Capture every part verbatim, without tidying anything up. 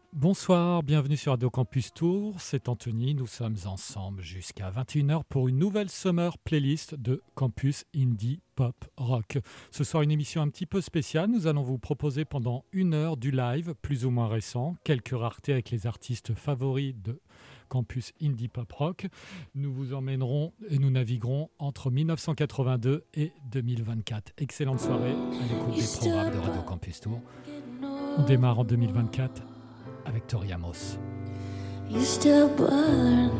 Bonsoir, bienvenue sur Radio Campus Tours, c'est Anthony, nous sommes ensemble jusqu'à vingt et une heures pour une nouvelle Summer Playlist de Campus Indie Pop Rock. Ce soir une émission un petit peu spéciale, nous allons vous proposer pendant une heure du live, plus ou moins récent, quelques raretés avec les artistes favoris de Campus Indie Pop Rock. Nous vous emmènerons et nous naviguerons entre dix-neuf cent quatre-vingt-deux et deux mille vingt-quatre. Excellente soirée à l'écoute des programmes de Radio Campus Tours. On démarre en deux mille vingt-quatre avec Tori Amos. You still burn.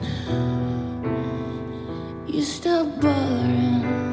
You still burn.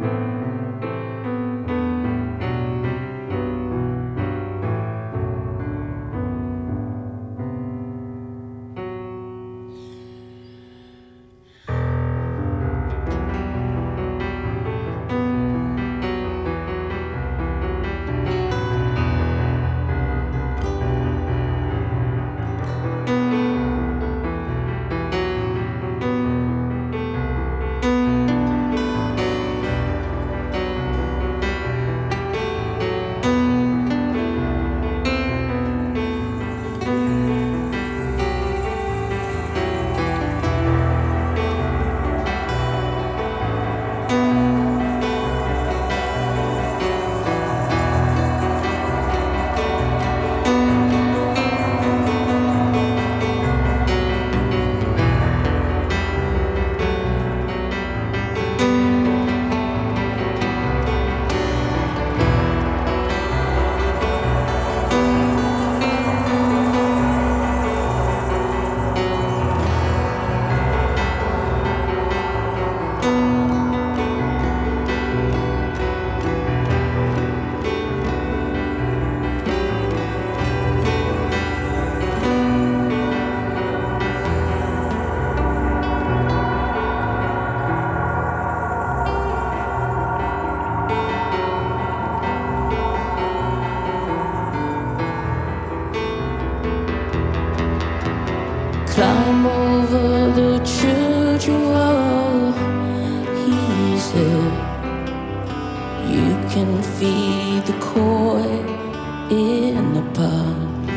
Climb over the church wall, he said. You can feed the koi in the pond.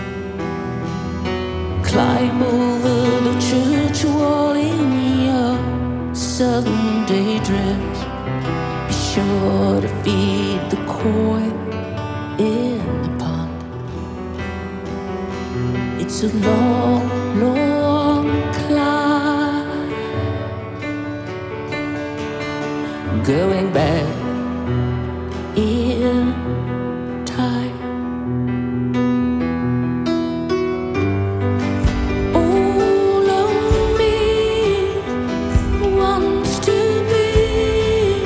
Climb over the church wall in your southern day dress. Be sure to feed the koi in the pond. It's a long long climb, going back in time. All of me wants to be,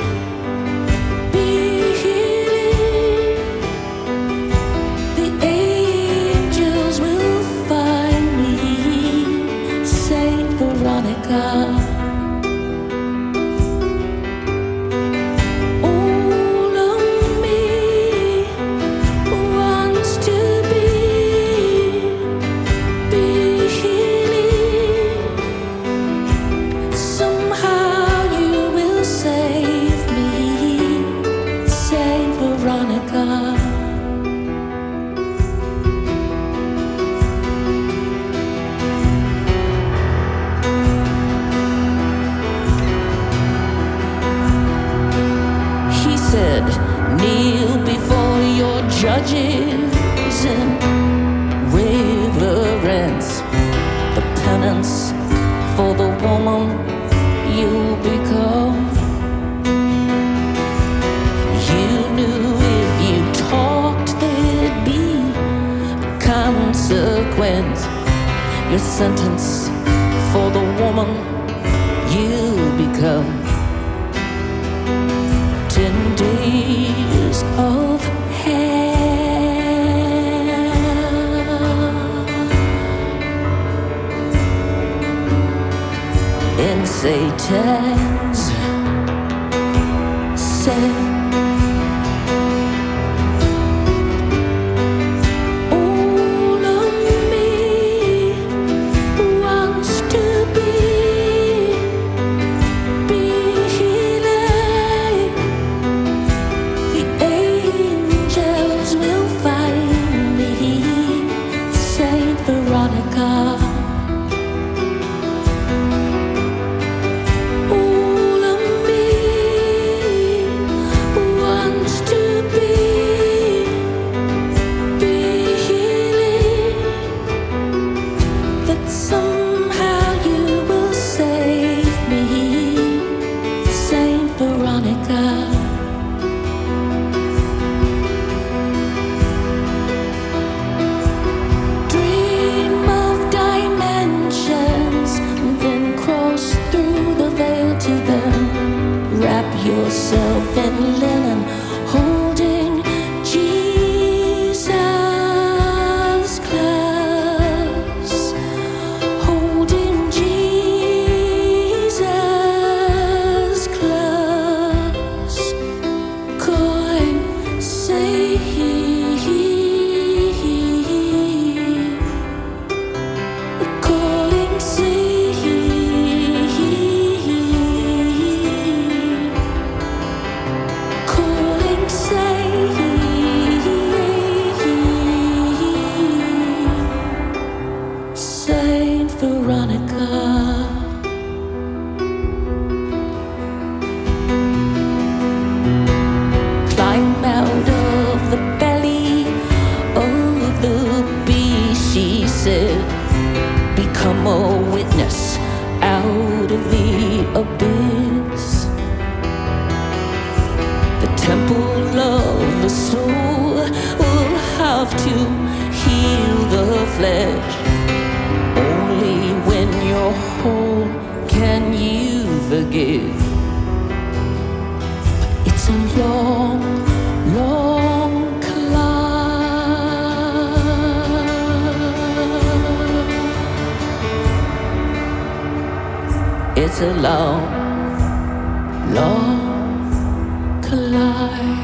be healing. The angels will find me, Saint Veronica. All of me wants to be, be healing. Somehow you will save me, Saint Veronica. He said, kneel before your judges in reverence, the penance for the woman you become. You knew if you talked there'd be consequence. Your sentence for the woman you become. Ten days of hell in Satan's cell. All of me wants to be, be healing. The angels will find me, Saint flesh. Only when you're whole can you forgive. But it's a long, long climb. It's a long, long climb.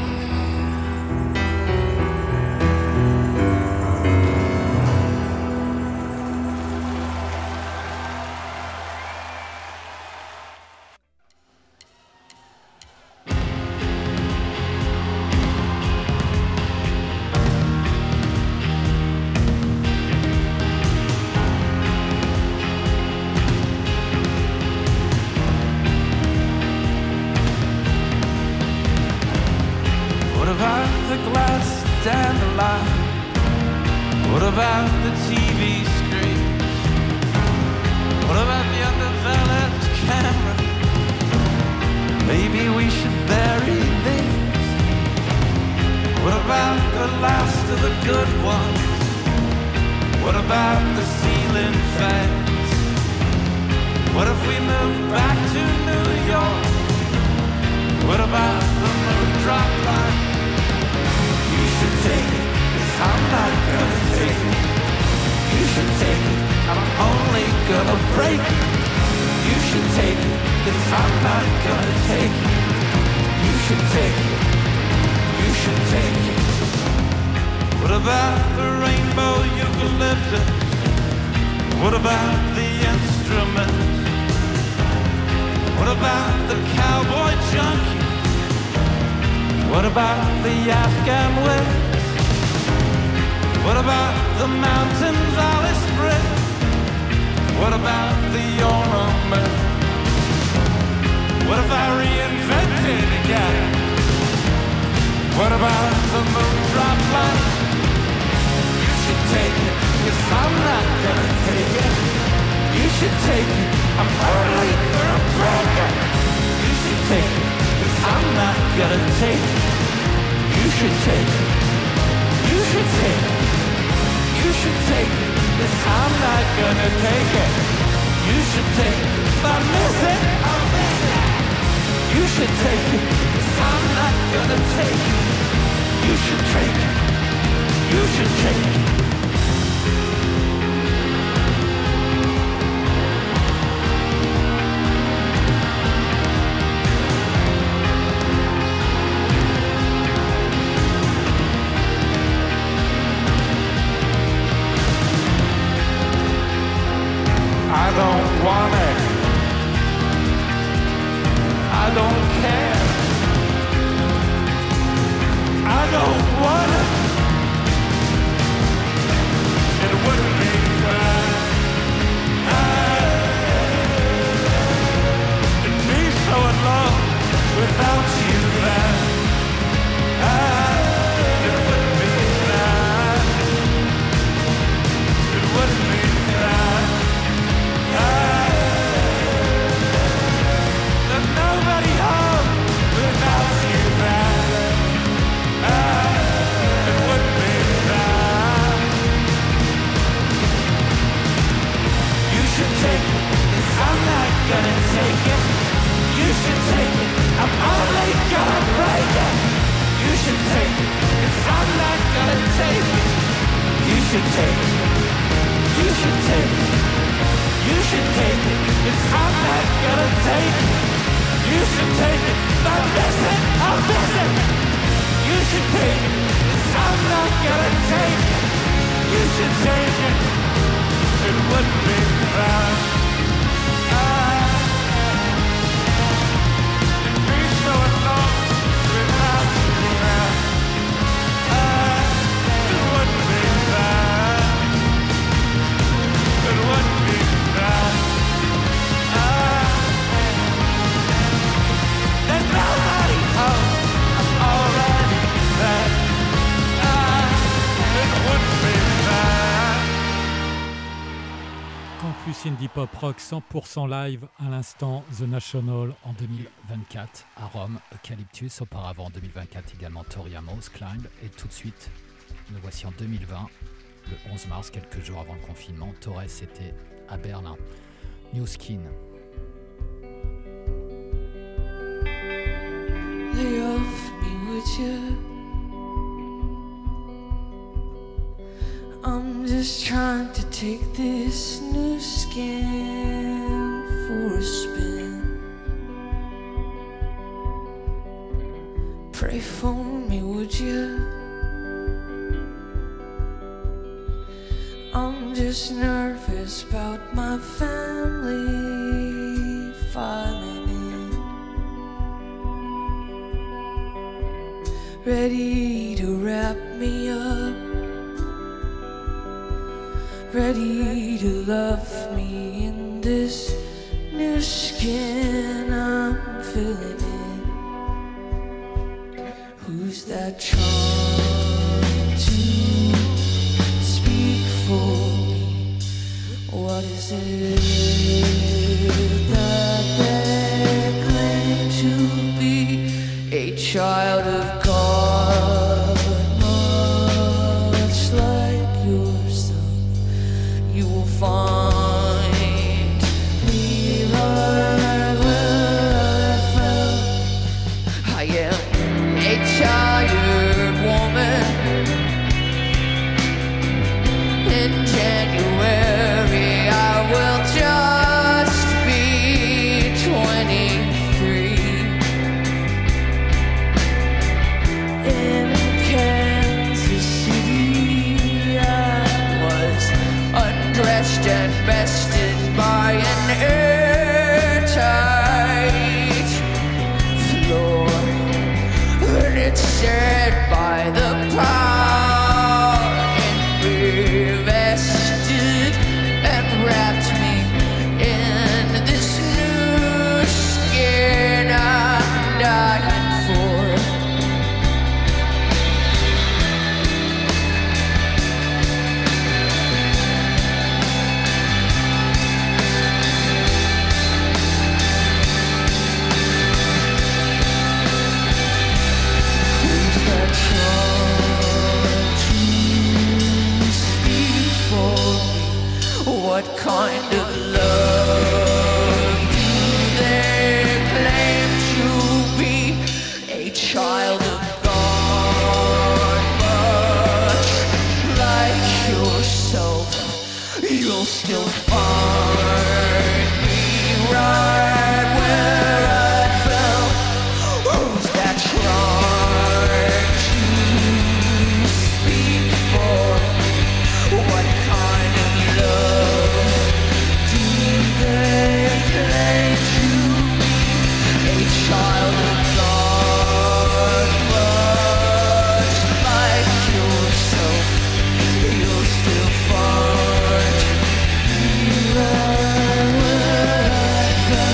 Indie Pop Rock cent pour cent live à l'instant, The National en deux mille vingt-quatre à Rome, Eucalyptus auparavant en deux mille vingt-quatre également Tori Amos, Climb, et tout de suite nous voici en deux mille vingt, le onze mars, quelques jours avant le confinement. Torres était à Berlin. New Skin. Lay off me, would you? I'm just trying to take this new skin for a spin. Pray for me, would you? I'm just nervous about my family filing in, ready to wrap me up, ready to love me in this new skin I'm filling in. Who's that trying to speak for me? What is it that they claim to be? A child of God, much like yourself. You will find me right where I fell. I am a tired woman. In January I will just be twenty-three. In Kansas City I was undressed and bested by an airtight floor. And it said by the power in me vested and wrapped me in this new skin I'm dying for. Who's that trying to speak for me? What kind of love do they claim to be? A child of God, much like yourself. You'll still find me right where I fell. Who's that trying to speak for me? What kind of love do they claim to be? A child of God, much like yourself. You'll still find me right where I fell.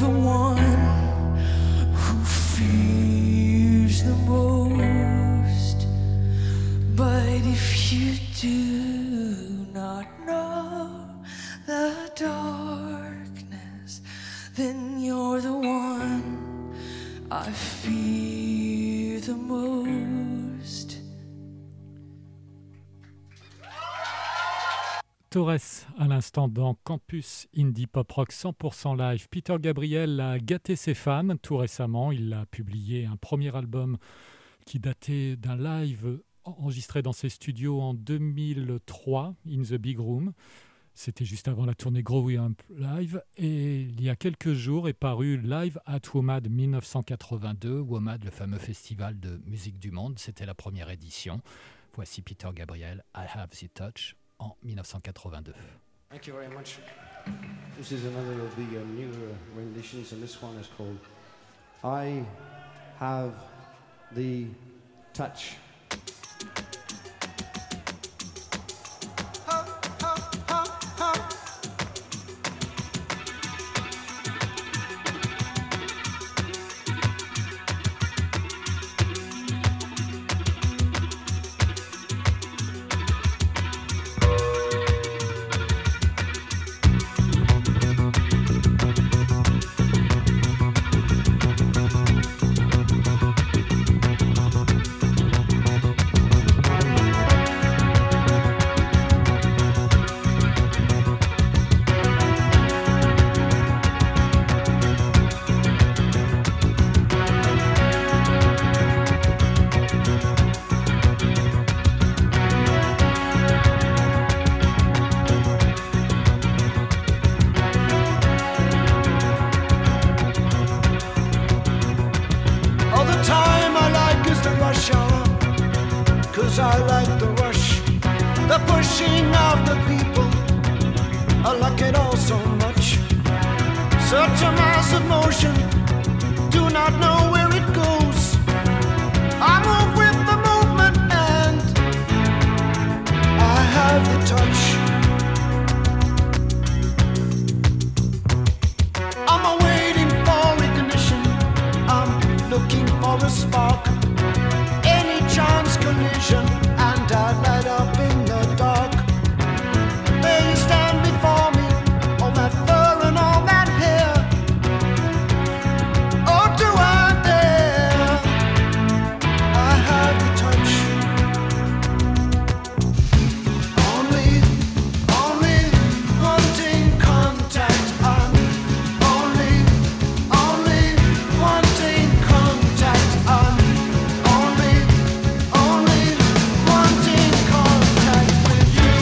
the one who fears the most. But if you do not know the darkness, then you're the one I fear the most. Torres, à l'instant dans Campus Indie Pop Rock cent pour cent live. Peter Gabriel a gâté ses fans tout récemment. Il a publié un premier album qui datait d'un live enregistré dans ses studios en deux mille trois, In the Big Room. C'était juste avant la tournée Growing Up Live. Et il y a quelques jours est paru Live at WOMAD dix-neuf cent quatre-vingt-deux. WOMAD, le fameux festival de musique du monde. C'était la première édition. Voici Peter Gabriel, I Have the Touch, en dix-neuf cent quatre-vingt-deux. Thank you very much. This is another of the uh, newer renditions, and this one is called I Have the Touch. I like the rush, the pushing of the people. I like it all so much. Such a massive motion, do not know where it goes. I move with the movement and I have the touch. I'm waiting for ignition, I'm looking for a spark. Any chance collision and I light up in the dark. There you stand before me, all that fur and all that hair. Oh, do I dare? I have the touch. Only, only wanting contact. I'm only, only wanting contact. I'm only, only wanting contact with you.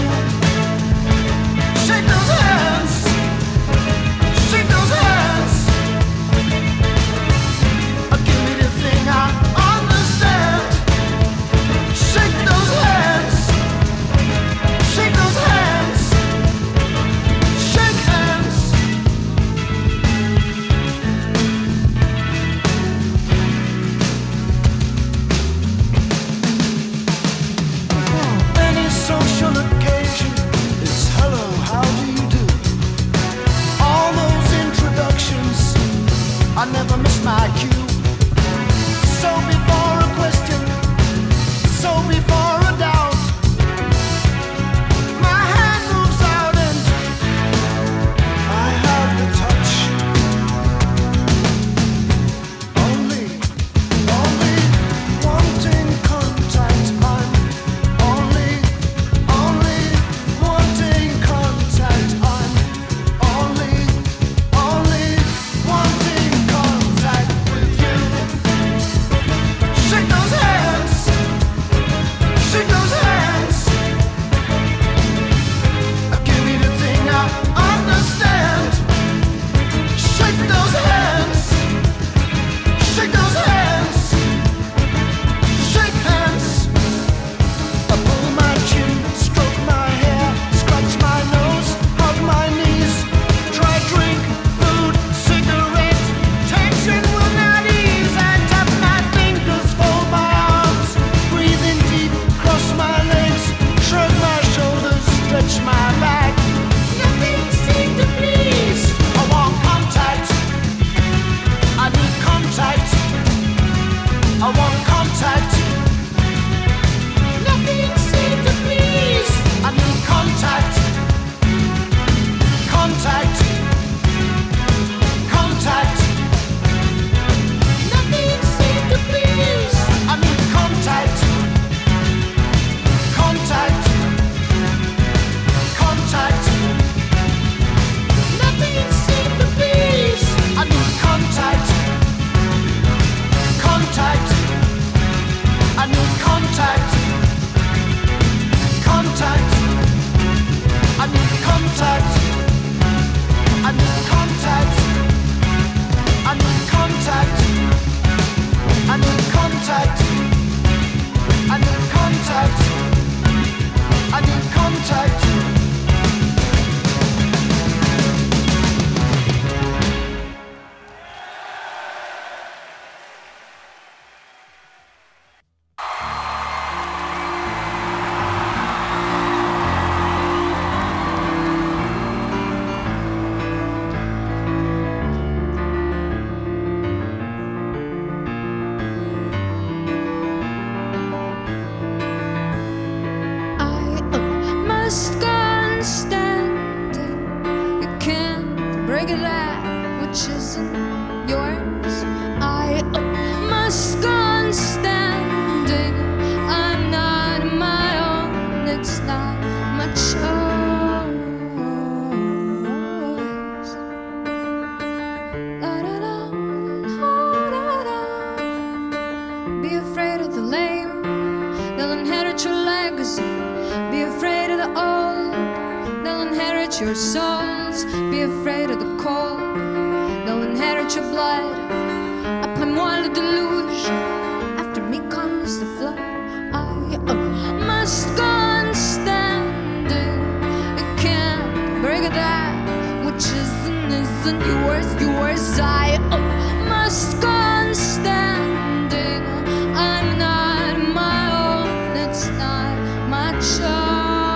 Shake those hands, shake those hands. Give me the thing I understand. Shake those hands, shake those hands, shake hands. Any social occasion is hello, how do you do? All those introductions, I never miss my cue. So before a question, so before a doubt, my hand moves out and I have the touch. Only, only wanting contact. I'm only, only wanting contact. I'm only, only wanting contact with isn't yours. I must go on standing. I'm not my own. It's not my choice. La da da, la da da. Be afraid of the lame. They'll inherit your legacy. Be afraid of the old. They'll inherit your souls. Be afraid of the cold. They'll inherit your blood. Après-moi le déluge. After me comes the flood. I uh, must go on standing. You can't break that which isn't, isn't yours, yours. I uh, must go on standing. I'm not my own. It's not my choice.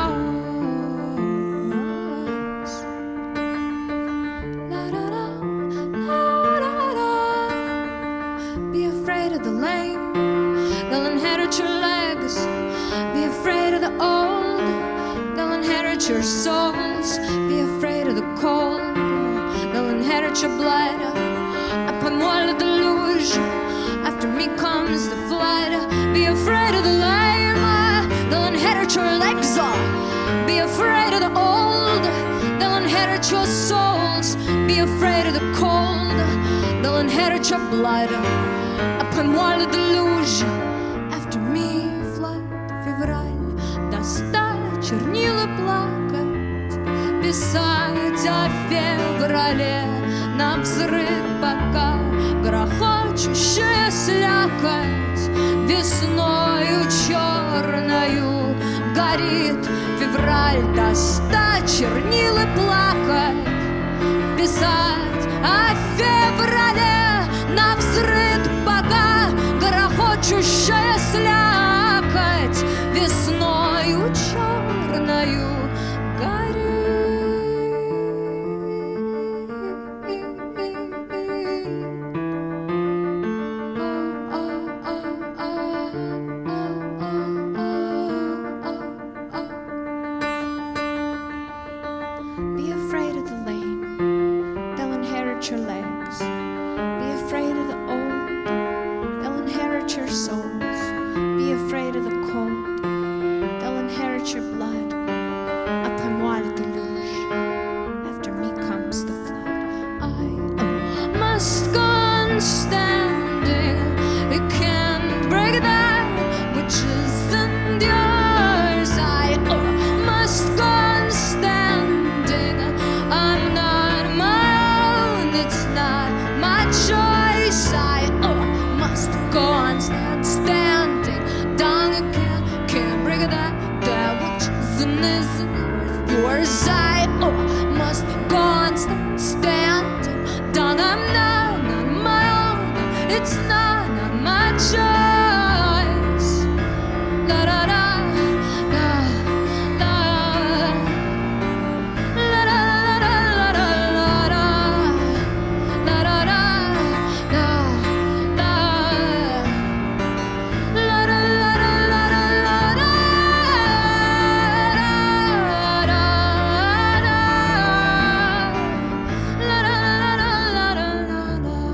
Your souls, be afraid of the cold. They'll inherit your blood. Après-moi le déluge. After me comes the flood. Be afraid of the lame. They'll inherit your legs. Be afraid of the old. They'll inherit your souls. Be afraid of the cold. They'll inherit your blood. Après-moi le déluge. After me flood. Февраль достать чернила плакать. Писать о феврале на взрыв, пока грохочущая слякоть весною черною горит. Февраль достать чернила плакать. Писать о феврале на взрыв, пока грохочущая слякоть весною черною горит. Be afraid of the lame, they'll inherit your legs. Be afraid of the old, they'll inherit your souls. Be afraid of the cold, they'll inherit your blood. Après-moi le déluge, after me comes the flood. I must go on standing. You can't break that which isn't yours. I must go on standing. I'm not my own. It's not my choice. I must go on stand, standing. Down you can't, can't break that that which isn't, isn't yours. I must go on stand, standing. Down I'm not, not my own. It's not, not my choice. La da da, la la, la da da da da da, la da da, la la, la da la da la da la da, la da la da la da la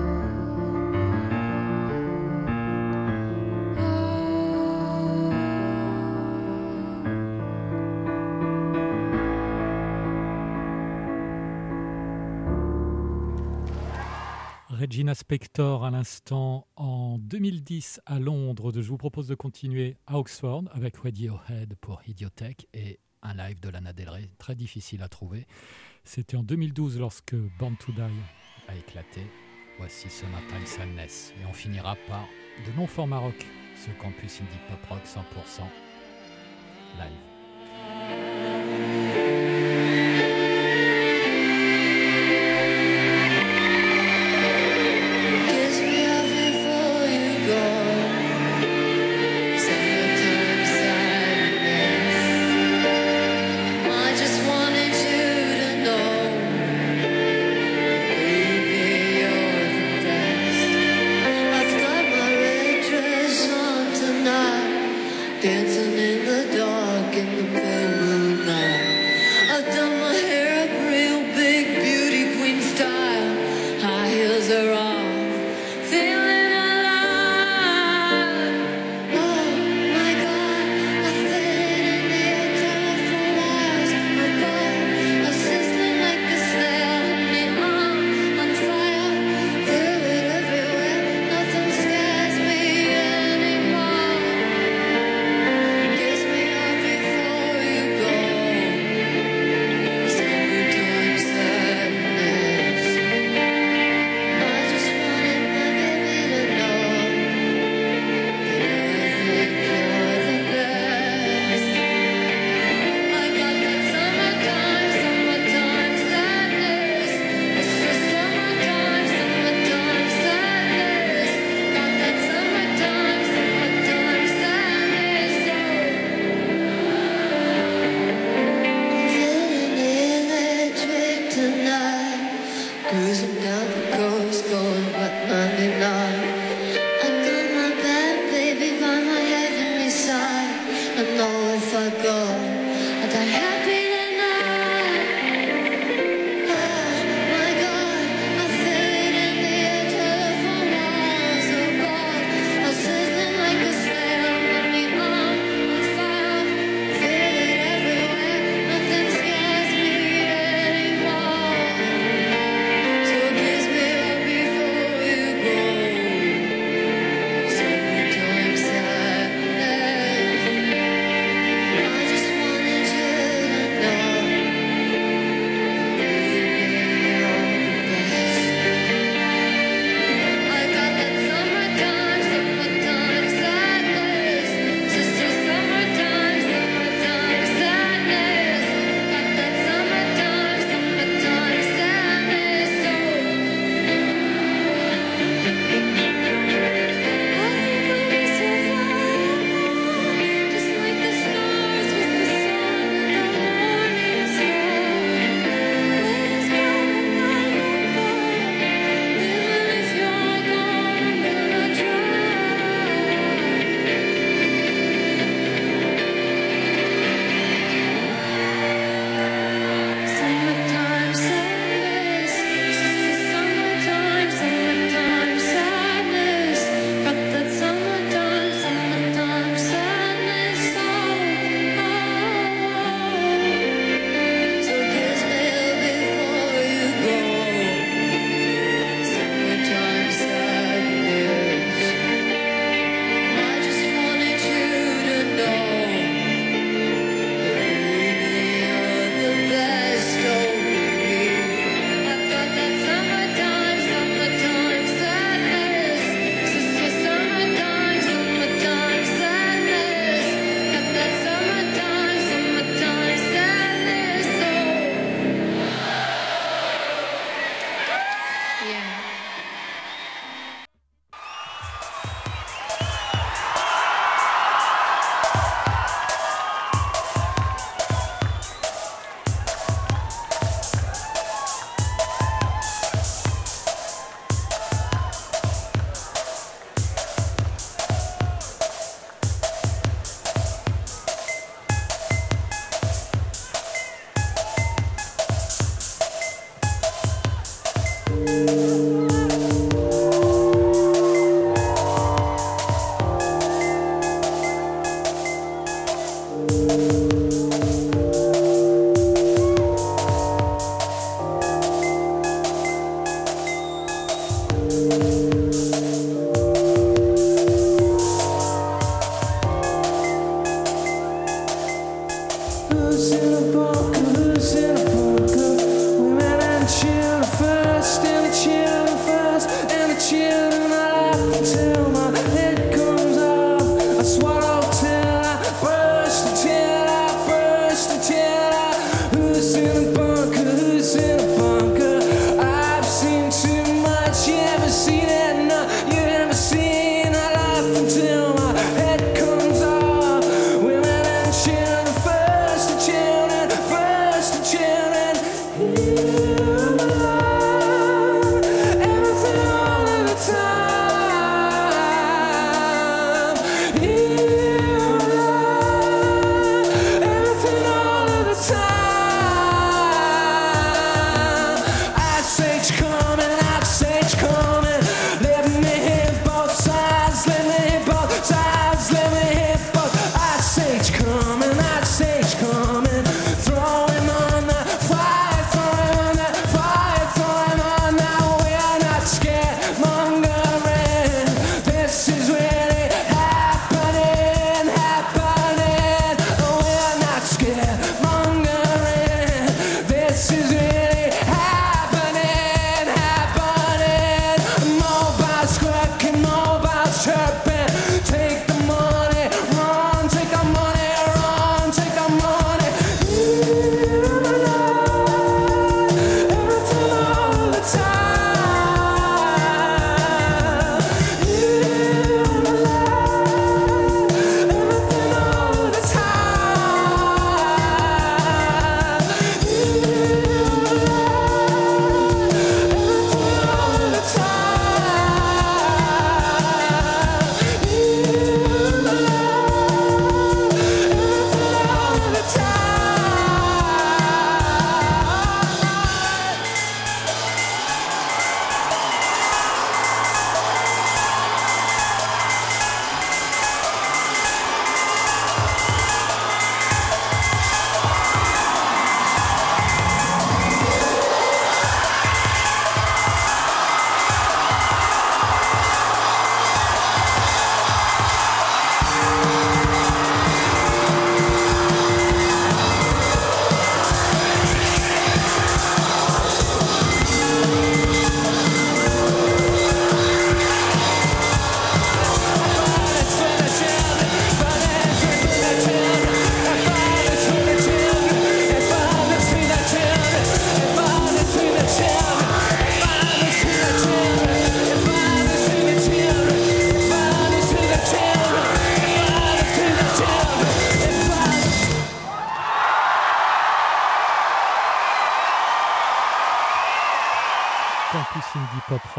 Regina Spektor à l'instant en deux mille dix à Londres. Je vous propose de continuer à Oxford avec Radiohead pour Idiothèque et un live de Lana Del Rey, très difficile à trouver. C'était en deux mille douze lorsque Born to Die a éclaté. Voici Summertime Sadness et on finira par de non-format rock, ce campus indie pop rock cent pour cent live. Dancing in the dark in the pale moon.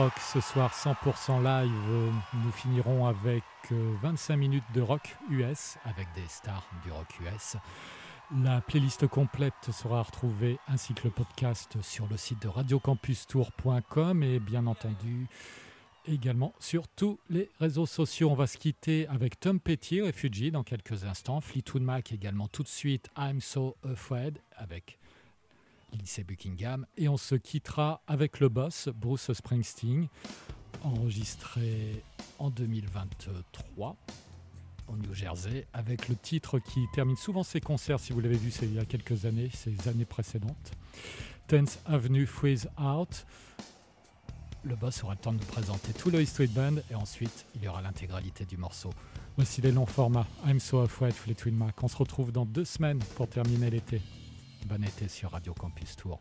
rock ce soir, cent pour cent live. Nous finirons avec vingt-cinq minutes de rock U S avec des stars du rock U S. La playlist complète sera retrouvée ainsi que le podcast sur le site de radio campus tour point com et bien entendu également sur tous les réseaux sociaux. On va se quitter avec Tom Petty, Refugee, dans quelques instants. Fleetwood Mac également tout de suite, I'm So Afraid avec Lindsey Buckingham. Et on se quittera avec le boss, Bruce Springsteen, enregistré en deux mille vingt-trois au New Jersey, avec le titre qui termine souvent ses concerts, si vous l'avez vu, c'est il y a quelques années, ces années précédentes. tenth Avenue Freeze Out. Le boss aura le temps de nous présenter tout le Street Band et ensuite il y aura l'intégralité du morceau. Voici les longs formats. I'm So Afraid, Fleetwood Mac. On se retrouve dans deux semaines pour terminer l'été. Bon été sur Radio Campus Tour.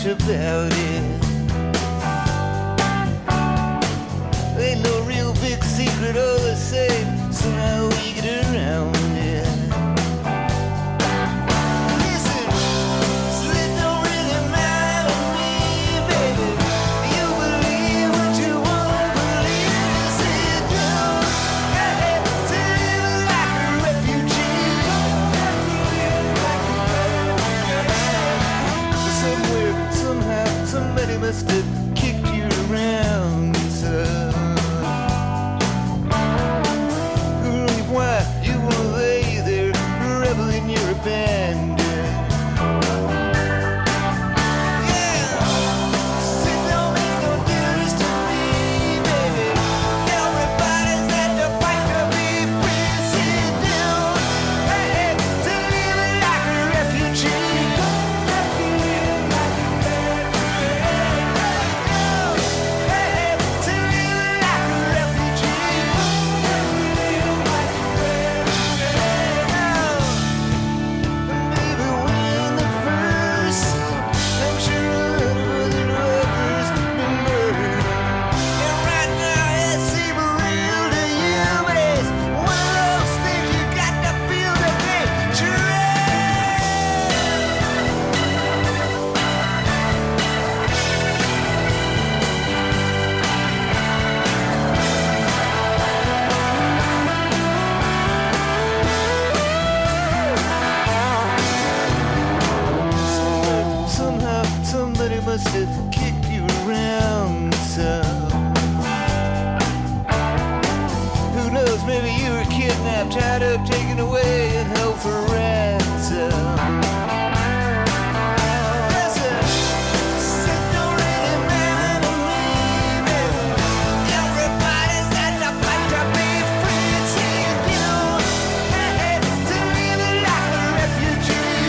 much about it. Ain't no real big secret, all the same. Somehow we get around it. Listen, so it don't really matter to me, baby. You believe what you want to believe. Sit down, hey, to live like a refugee. Somewhere, somehow, somebody must have kicked you around, so. Why you will lay there, reveling your abandon. Yeah, sit don't make no difference to me, baby. Everybody's at the fight to be free. Sit down, hey, hey, to live like a refugee. Hey, hey, to live like a refugee. Baby, when the first, I'm sure a lot of other lovers been murdered. And right now it seems real to you, but it's one of those things you got to feel to be true. Somehow, somebody must have kicked you around, so. Who knows, maybe you were kidnapped, tied up, taken away, and held for ransom. Listen, it don't really matter to me, baby. Everybody's at the fight to be free. Sit down, hey, hey, to live like a refugee.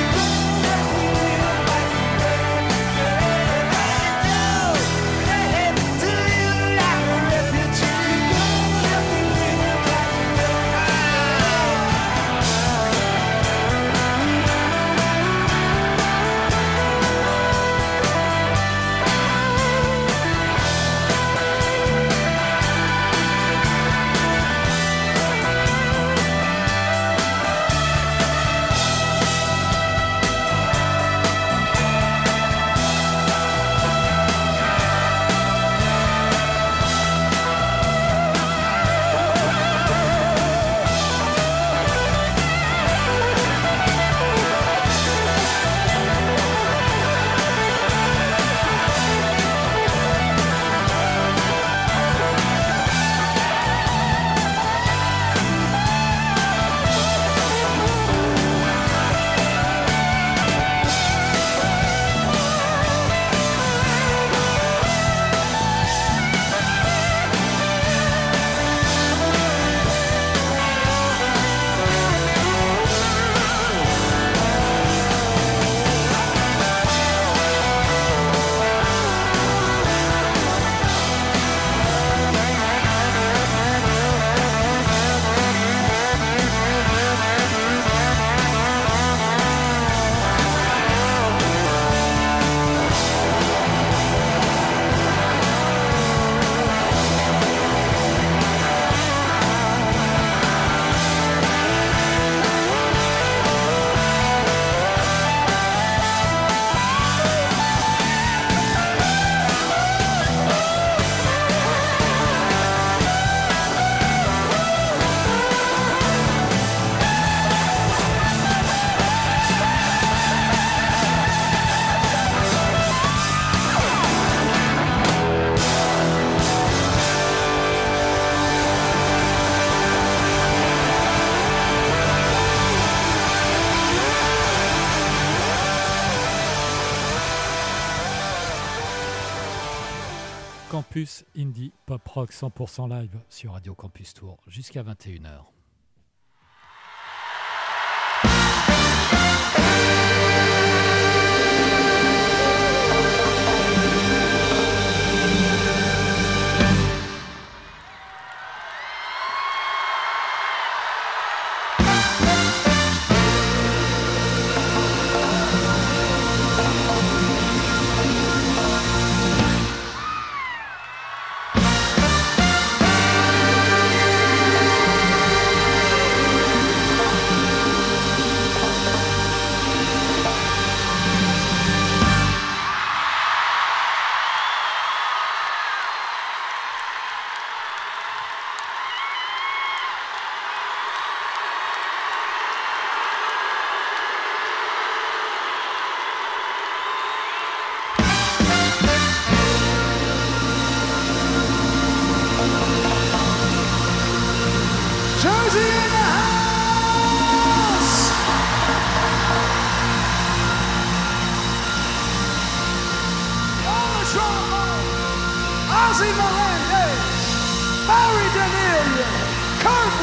Campus Indie Pop Rock cent pour cent live sur Radio Campus Tour jusqu'à vingt et une heures.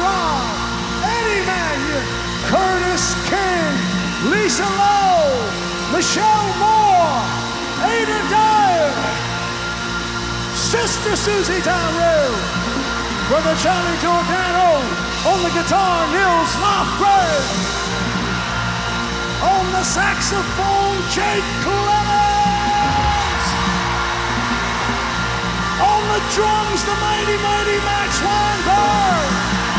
Brown, Eddie Manion, Curtis King, Lisa Lowe, Michelle Moore, Ada Dyer, Sister Susie Tyrell, Brother Charlie Giordano, on the guitar, Nils Lofgren, on the saxophone, Jake Clemens, on the drums, the mighty, mighty Max Weinberg,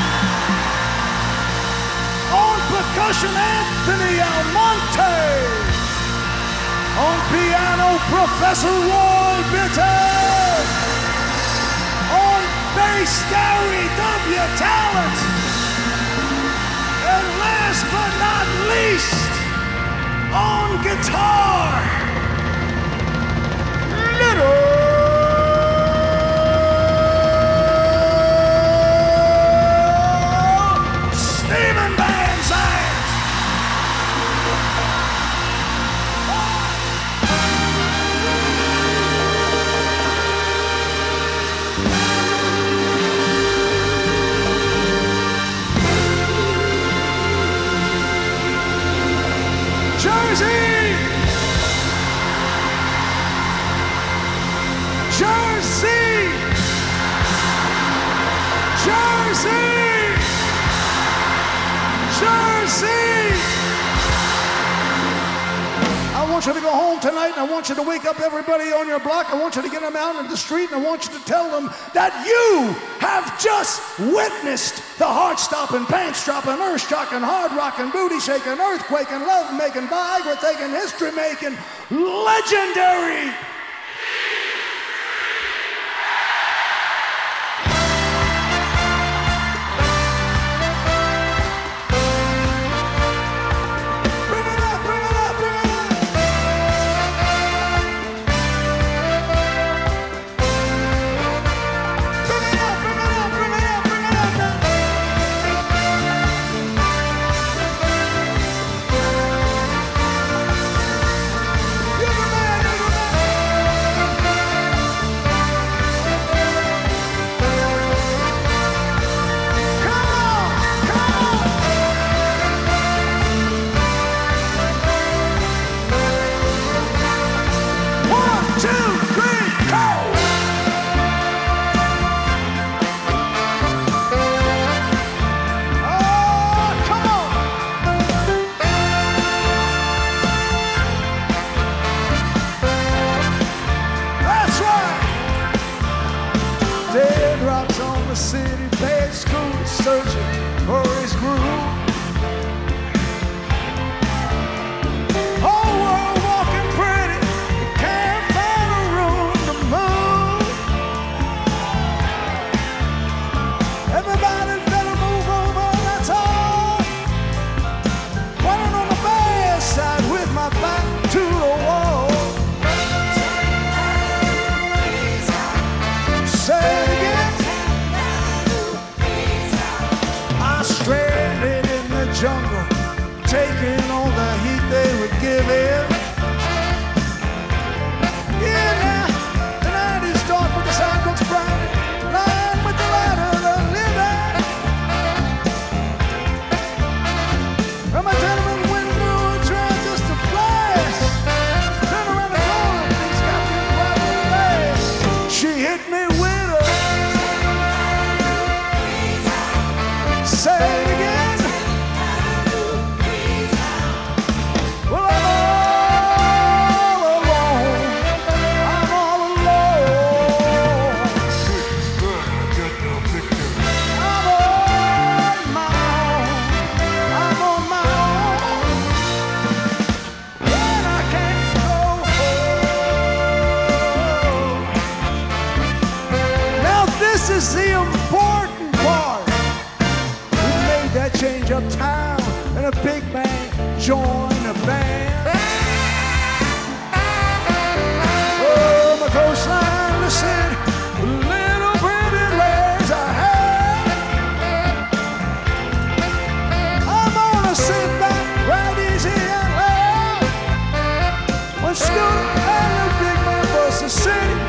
on percussion, Anthony Almonte, on piano, Professor Roy Bitter, on bass, Gary W. Talent, and last but not least, on guitar, Little Stephen Van Zandt. Jersey! Jersey! Jersey! Jersey! I want you to go home tonight, and I want you to wake up everybody on your block. I want you to get them out in the street, and I want you to tell them that you have just witnessed the heart-stopping, pants-dropping, earth-shocking, hard-rocking, booty-shaking, earthquaking, love-making, Viagra-taking, history-making, legendary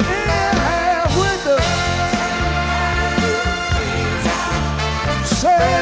say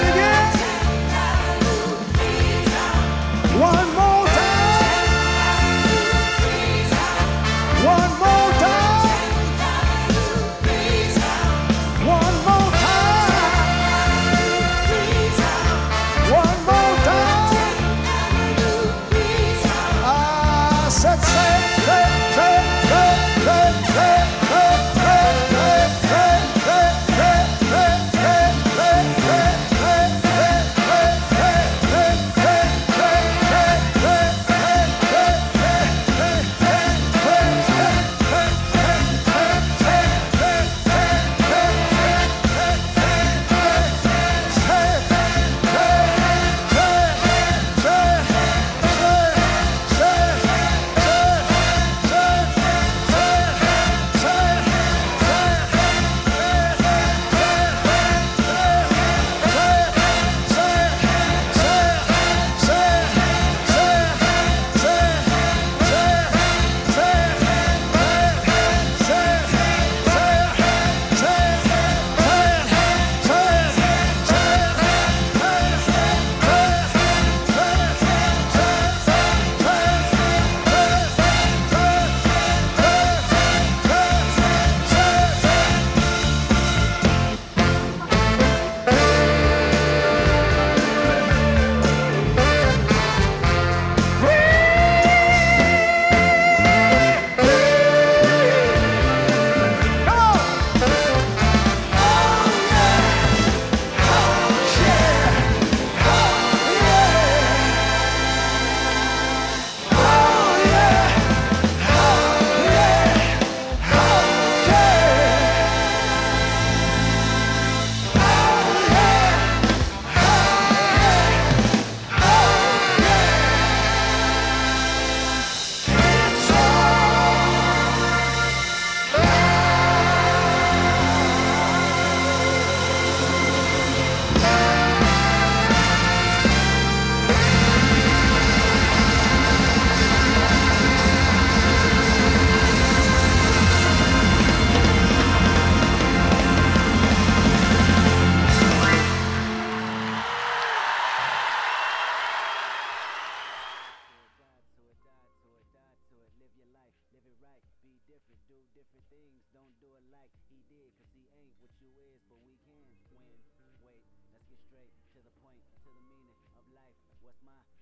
she ain't what you is, but we can win. Wait, let's get straight to the point, to the meaning of life. What's my